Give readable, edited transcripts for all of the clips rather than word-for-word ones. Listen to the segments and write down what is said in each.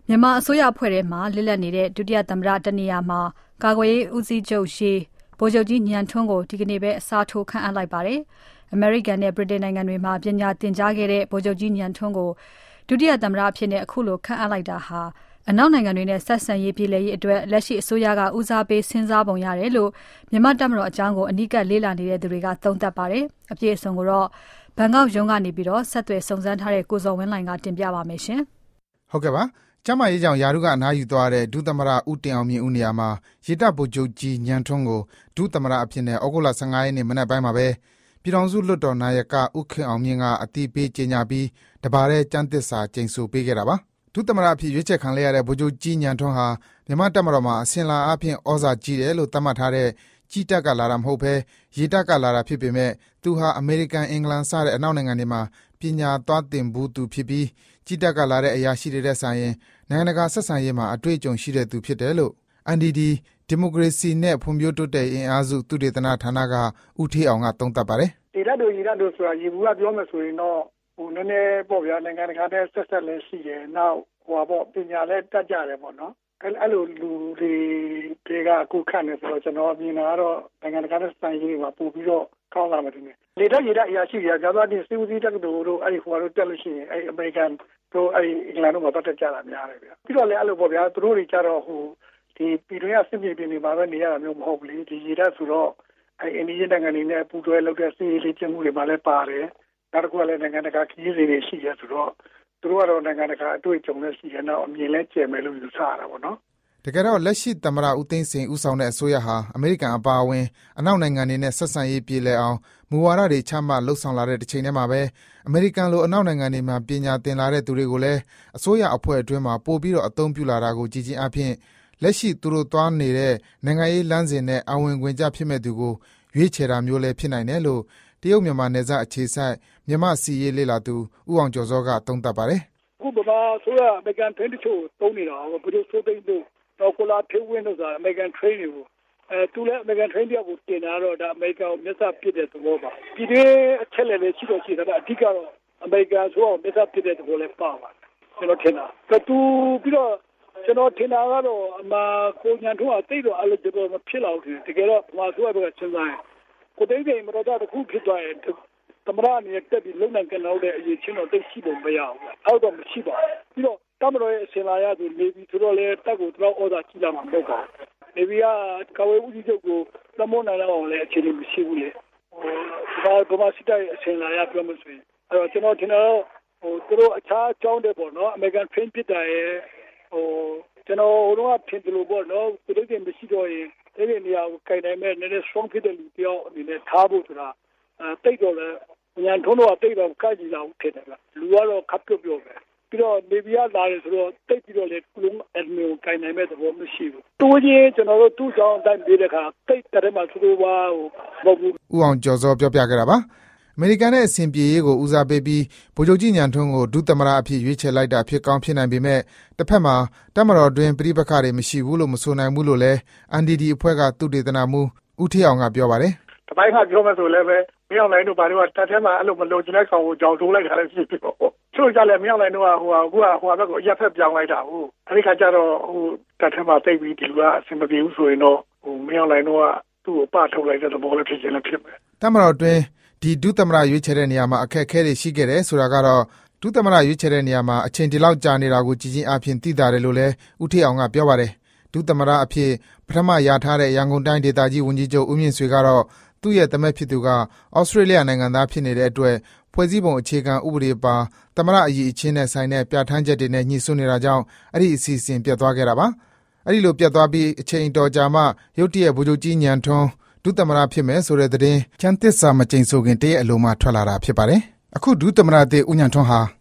မြန်မာအစိုးရအဖွဲ့ထဲမှာလစ်လပ်နေတဲ့ဒုတိယသမ္မတတနေရာမှာကာကွယ်ရေးဦးစီးချုပ်ရှေ့ဗိုလ်ချုပ်ကြီးညံထွန်းကိုဒီကနေ့ပဲအစားထိုးခန့်အပ်လိုက်ပါတယ်။ အမေရိကန်နဲ့ဗြိတိန်နိုင်ငံတွေမှာပညာသင်ကြားခဲ့တဲ့ဗိုလ်ချုပ်ကြီးညံထွန်းကိုဒုတိယသမ္မတအဖြစ်နဲ့အခုလိုခန့်အပ်လိုက်တာဟာအနောက်နိုင်ငံတွေနဲ့ဆက်ဆံရေးပြည်လည်ရေးအတွက်လက်ရှိအစိုးရကဦးစားပေးစဉ်းစားပုံရတယ်လို့မြန်မာတပ်မတော်အကြောင်းကိုအနီးကပ်လေ့လာနေတဲ့သူတွေကသုံးသပ်ပါတယ်။အပြည့်အစုံကိုတော့ဘန်ကောက်ရုံးကနေပြီးတော့ဆက်သွယ်စုံစမ်းထားတဲ့ကိုဇော်ဝင်းလှိုင်ကတင်ပြပါမယ်ရှင်။ဟုတ်ကဲ့ပါ။ကျမရေးကြောင့်ယာရုကအနားယူသွားတဲ့ဒုသမ္မတဦးတင်အောင်မြင့်ဦးနေရာမှာရေတပ်ဗိုလ်ချုပ်ကြီးညံထွန်းကိုဒုသမ္မတအဖြစ်နဲ့ဩဂုတ်လ15ရက်နေ့မနက်ပိုင်းမှာပဲပြည်ထောင်စုလွှတ်တော်နာယကဦးခင်အောင်မြင့်ကအတည်ပြုကြေညာပြီးတပါးတဲ့ကျမ်းသစ္စာကျိန်ဆိုပေးခဲ့တာပါ။ဒုသမ္မတအဖြစ်ရွေးချယ်ခံရတဲ့ဗိုလ်ချုပ်ကြီးညံထွန်းဟာမြန်မာတပ်မတော်မှာအစဉ်လာအဖြစ်ဩဇာကြီးတယ်လို့သတ်မှတ်ထားတဲ့ကြီးတပ်ကလာတာမဟုတ်ဘဲရေတပ်ကလာတာဖြစ်ပေမဲ့သူဟာအမေရိကန်အင်္ဂလန်စတဲ့အနောက်နိုင်ငံတွေမှာပညာသွားသင်ဘူးသူဖြစ်ပြီးကြီးတပ်ကလာတဲ့အရာရှိတွေတဲ့ဆိုင်ရင်နိုင်ငံတကာဆက်ဆံရေးမှာအတွေ့အကြုံရှိတဲ့သူဖြစ်တယ်လို့ NDD ဒီမိုကရေစီနဲ့ဖွံ့ဖြိုးတိုးတက်ရေးအင်အားစုသုတေသနဌာနကဦးထေးအောင်ကသုံးသပ်ပါတယ်။ရေတပ်တို့ဆိုတာရေဘူးကပြောမယ်ဆိုရင်တော့နည်းနည်းပေါ့ဗျာနိုင်ငံတကာနဲ့ဆက်ဆက်လည်းရှိတယ်။နောက်ပညာလည်းတတ်ကြတယ်ပေါ့နော်။အဲ့လိုလူတွေကအခုခန့်နေဆိုတော့ကျွန်တော်မြင်တာကတော့နိုင်ငံတကာနဲ့ဆိုင်ရေးမှာပို့ပြီးတော့ကောင်းလာမယ်ထင်တယ်။လေတပ်ရေတပ်အရာရှိတွေကကြာသွားတဲ့စီဦးစီးတပ်တို့အဲ့ဒီတို့တက်လို့ရှိရင်အဲ့အမေရိကန်တို့အဲ့အင်္ဂလန်တို့မှာတက်ကြတာများတယ်ဗျ။ပြီးတော့လည်းအဲ့လိုပေါ့ဗျာသူတို့တွေကြတော့ဒီပြည်တွင်းကစစ်မြေပြင်တွေမှာပဲနေရတာမျိုးမဟုတ်ဘူးလေဒီရေတပ်ဆိုတော့အဲ့အိန္ဒိယနိုင်ငံတွေနဲ့ပူးတွဲလုပ်တဲ့စစ်ရေးလေ့ကျင့်မှုတွေမှာလည်းပါတယ်နောက်တစ်ခုကလည်းနိုင်ငံတကာခရီးစဉ်တွေရှိရဆိုတော့သူတို့ကတော့နိုင်ငံတကာအတွေ့အကြုံနဲ့ရှိရတော့အမြင်လဲကျယ်မယ်လို့ယူဆရတာပေါ့နော်တကယ်တော့လက်ရှိသမ္မတဦးသိန်းစိန်ဦးဆောင်တဲ့အစိုးရဟာအမေရိကန်အပါအဝင်အနောက်နိုင်ငံတွေနဲ့ဆက်ဆံရေးပြေလည်အောင်မူဝါဒတွေချမှတ်လှုပ်ဆောင်လာတဲ့တစ်ချိန်တည်းမှာပဲအမေရိကန်လိုအနောက်နိုင်ငံတွေမှာပညာသင်လာတဲ့သူတွေကိုလည်းအစိုးရအဖွဲ့အတွင်းမှာပို့ပြီးတော့အသုံးပြုလာတာကိုကြည်ချင်းအဖြစ်လက်ရှိသူတို့သွားနေတဲ့နိုင်ငံရေးလမ်းစဉ်နဲ့အဝင်ခွင့်ကြဖြစ်မဲ့သူကိုရွေးချယ်တာမျိုးလည်းဖြစ်နိုင်တယ်လို့တရုတ်မြန်မာနယ်စပ်အခြေစိုက်မြန်မာစီရေးလေ့လာသူဦးအောင်ကျော်စောကသုံးသပ်ပါတယ်အခုဗမာဆိုရအမေရိကန်ထွန်းတချို့သုံးနေတာဘယ်လိုဆိုသိမ်းတို့တော့ကိုလာထေးဝင်းတို့ဆိုတာအမေရိကန်ထွန်းတွေကိုသူလည်းအမေရိကန်ထွန်းတယောက်ကိုတင်တာတော့ဒါအမေရိကန်ကိုမျက်စပ်ပစ်တဲ့သဘောပါဒီအချက်လည်းရှိတော့ရှိတယ်ဒါအဓိကတော့အမေရိကန်ဆိုတော့မျက်စပ်ပစ်တဲ့သဘောလည်းပါပါတယ်ကျွန်တော်ထင်တာသူပြီးတော့ကျွန်တော်ထင်တာကတော့အမကိုညံထွန်းအသိတော့အဲ့လိုမဖြစ်တော့ဘူးတကယ်တော့ဘာဆိုရပဲစဉ်းစားရင်ကိုသိတဲ့မတော်တာတစ်ခုဖြစ်သွားရင်သမရအနေနဲ့တက်ပြီးလုံနိုင်ကြတော့တဲ့အရေးချင်းတော့သိရှိဖို့မရဘူးအဲ့တော့မရှိပါဘူးပြီးတော့တမတော်ရဲ့အစင်လာရသူနေပြီးဆိုတော့လေတက်ကိုတော့ဩဇာကြီးလာမှာမဟုတ်ပါဘူးနေပြီးကကာဝေးဦးကြီးချုပ်ကိုသမုန်းနိုင်တော့လည်းအခြေအနေမရှိဘူးလေဗမာစစ်တပ်ရဲ့အစင်လာရပြောမှဆိုရင်အဲ့တော့ကျွန်တော်ထင်တော့သူတို့အခြားအကြောင်းတွေပေါ့နော်အမေရိကန် train ဖြစ်တာရဲ့ကျွန်တော်တို့ကထင်တယ်လို့ပေါ့နော်သူတို့ကမရှိတော့ရင်ဒီနေရာကိုကြိုင်နိုင်မဲ့နည်းနည်း strong ဖြစ်တဲ့လူတယောက်အနေနဲ့ထားဖို့ဆိုတာတိတ်တော့လည်းညံထုံးတော့တိတ်တော့ကြိုက်ကြည့်လာဦးဖြစ်တယ်ကလူကတော့ခပ်ပြော့ပြော့ပဲပြီးတော့နေပြည်တော်လာတယ်ဆိုတော့တိတ်ပြီးတော့လေလုံးအဒမီကိုကြိုင်နိုင်မဲ့သဘောမရှိဘူးတိုးချင်းကျွန်တော်တို့သူ့ကြောင့်အတိုင်းပြေးတဲ့ခါတိတ်တဲ့မှာသူတို့ဘာမဟုတ်ဘူးဦးအောင်ကျော်စောပြောပြခဲ့တာပါအမေရိကန်နဲ့အဆင်ပြေရေးကိုဦးစားပေးပြီးဗိုလ်ချုပ်ကြီးညံထွန်းကိုဒုသမ္မတအဖြစ်ရွေးချယ်လိုက်တာဖြစ်ကောင်းဖြစ်နိုင်ပေမဲ့တစ်ဖက်မှာတပ်မတော်တွင်ပြည်ပခါတွေမရှိဘူးလို့မဆိုနိုင်ဘူးလို့လည်း NDD အဖွဲ့ကသုတေသနမှူးဦးထေးအောင်ကပြောပါတယ်တပိုင်းကပြောမှဆိုလည်းပဲမရောက်နိုင်တော့ဘာလို့တပ်ထဲမှာအဲ့လိုမလို့ကျတဲ့ကောင်ကိုကြောင်ထိုးလိုက်တာလည်းဖြစ်ဖြစ်ပေါ့သူတို့ကြလည်းမရောက်နိုင်တော့ဟိုဘက်ကိုအရက်ဖက်ပြောင်းလိုက်တာဟုတ်အဲ့ဒီခါကျတော့တပ်ထဲမှာတိတ်ပြီးဒီလူကအဆင်မပြေဘူးဆိုရင်တော့မရောက်နိုင်တော့သူ့ကိုပထုတ်လိုက်တဲ့သဘောလည်းဖြစ်ခြင်းလည်းဖြစ်မယ်တပ်မတော်တွင်ဒီဒုသမ္မတရွေးချယ်တဲ့နေရာမှာအခက်အခဲတွေရှိခဲ့တယ်ဆိုတာကတော့ဒုသမ္မတရွေးချယ်တဲ့နေရာမှာအချိန်ဒီလောက်ကြာနေတာကိုကြည်ချင်းအဖြစ်သိတာတယ်လို့လည်းဦးထေးအောင်ကပြောပါတယ်ဒုသမ္မတအဖြစ်ပထမရထားတဲ့ရန်ကုန်တိုင်းဒေသကြီးဝန်ကြီးချုပ်ဦးမြင့်ဆွေကတော့သူ့ရဲ့သမက်ဖြစ်သူကဩစတြေးလျနိုင်ငံသားဖြစ်နေတဲ့အတွက်ဖွဲ့စည်းပုံအခြေခံဥပဒေပါသမ္မတအရေးအချင်းနဲ့ဆိုင်တဲ့ပြဋ္ဌာန်းချက်တွေနဲ့ညှိစွန်းနေတာကြောင့်အဲ့ဒီအစီအစဉ်ပြတ်သွားခဲ့တာပါအဲ့ဒီလိုပြတ်သွားပြီးအချိန်တော်ကြာမှရုတ်တရက်ဗိုလ်ချုပ်ကြီးညံထွန်းဒုသမ္မတဖြစ်မယ်ဆိုတဲ့သတင်းကျမ်းသစ္စာမကျိန်ဆိုခင်တရက်အလုံးမှထွက်လာတာဖြစ်ပါတယ်အခုဒုသမ္မတသစ်ဦးညံထွန်းဟာ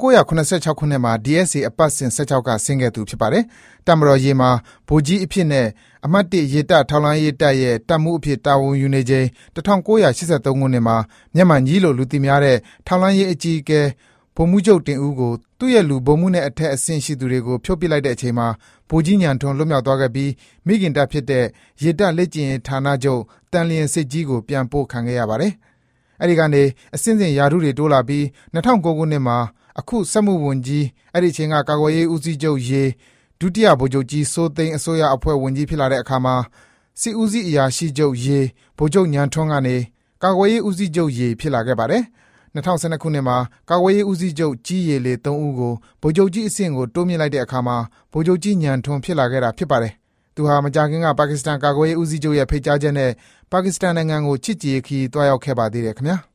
1986ခုနှစ်မှာ DSA အပတ်စဉ်16ကဆင်းခဲ့သူဖြစ်ပါတယ်။တပ်မတော်ရေးမှာဗိုလ်ကြီးအဖြစ်နဲ့အမှတ်1ရေတပ်ထောက်လှမ်းရေးတပ်ရဲ့တပ်မှုအဖြစ်တာဝန်ယူနေချိန်1983ခုနှစ်မှာမျက်မှန်ကြီးလိုလူသိများတဲ့ထောက်လှမ်းရေးအကြီးအကဲဗိုလ်မှူးချုပ်တင်ဦးကိုသူ့ရဲ့လူဗိုလ်မှူးနဲ့အထက်အဆင့်ရှိသူတွေကိုဖြုတ်ပစ်လိုက်တဲ့အချိန်မှာဗိုလ်ကြီးညံထွန်းလွတ်မြောက်သွားခဲ့ပြီးမိခင်တပ်ဖြစ်တဲ့ရေတပ်လက်ကျင်ဌာနချုပ်တန်လျင်စစ်ကြီးကိုပြန်ပို့ခံခဲ့ရပါတယ်။အဲဒီကနေအဆင့်ဆင့်ယာထုတွေတိုးလာပြီး2009ခုနှစ်မှာအခုစက်မှုဝန်ကြီးအဲ့ဒီချိန်ကကာကွယ်ရေးဦးစီးချုပ်ရေဒုတိယဗိုလ်ချုပ်ကြီးစိုးသိန်းအစိုးရအဖွဲ့ဝန်ကြီးဖြစ်လာတဲ့အခါမှာစစ်ဦးစီးအရာရှိချုပ်ရေဗိုလ်ချုပ်ညံထွန်းကနေကာကွယ်ရေးဦးစီးချုပ်ရေဖြစ်လာခဲ့ပါတယ်2012ခုနှစ်မှာကာကွယ်ရေးဦးစီးချုပ်ကြီးရေလေ3ဦးကိုဗိုလ်ချုပ်ကြီးအဆင့်ကိုတိုးမြှင့်လိုက်တဲ့အခါမှာဗိုလ်ချုပ်ကြီးညံထွန်းဖြစ်လာခဲ့တာဖြစ်ပါတယ်။သူဟာမကြာခင်ကပါကစ္စတန်ကာကွယ်ရေးဦးစီးချုပ်ရဲ့ဖိတ်ကြားချက်နဲ့ပါကစ္စတန်နိုင်ငံကိုချစ်ကြည်ရေးခရီးတွားရောက်ခဲ့ပါသေးတယ်ခင်ဗျာ။